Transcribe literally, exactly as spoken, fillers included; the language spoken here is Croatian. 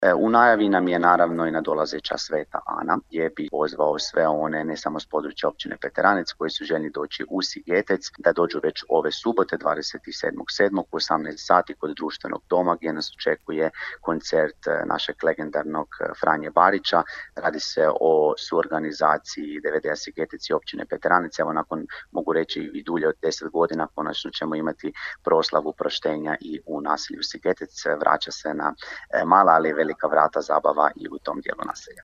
U najavi nam je naravno i nadolazeća Sveta Ana, gdje bi pozvao sve one, ne samo s područja općine Peteranec, koji su željni doći u Sigetec, da dođu već ove subote, dvadeset sedmog sedmog u osamnaest sati kod društvenog doma, gdje nas očekuje koncert našeg legendarnog Franje Barića. Radi se o suorganizaciji D V D-a Sigetec i općine Peteranec. Evo, nakon, mogu reći, i dulje od deset godina, konačno ćemo imati proslavu proštenja i u naselju Sigetec. Vraća se na mala, ali velika vrata zabava i u tom dijelu naselja.